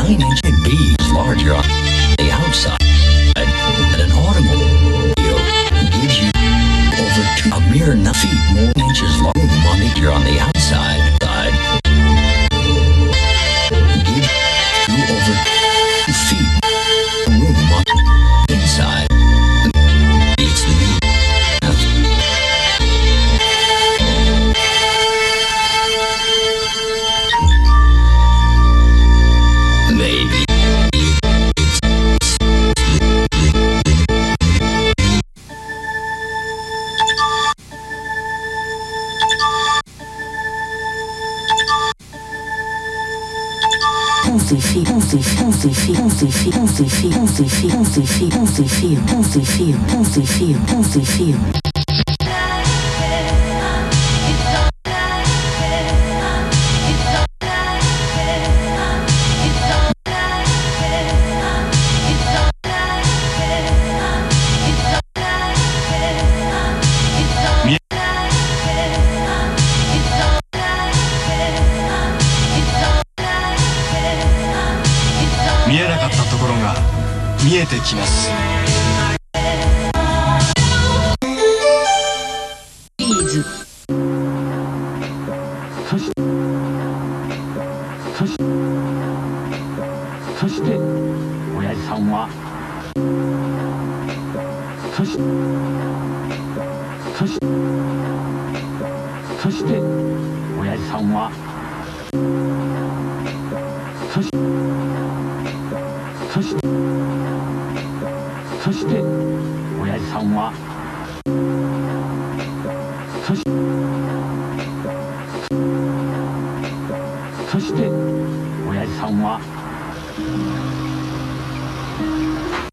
9-inch B is larger on the outside, and an automobile gives you over a mere 9 feet more inches long on the outside. Gives you over 2 feet room on the inside. It's the new maybe healthy feel, healthy feel, healthy feel, healthy feel, healthy feel, healthy feel, healthy feel, healthy feel, healthy feel, healthy feel. 見えなかったところが見えてきます。 ビーズ。 そして親父さんはそして親父さんはそして親父さんはそして親父さんは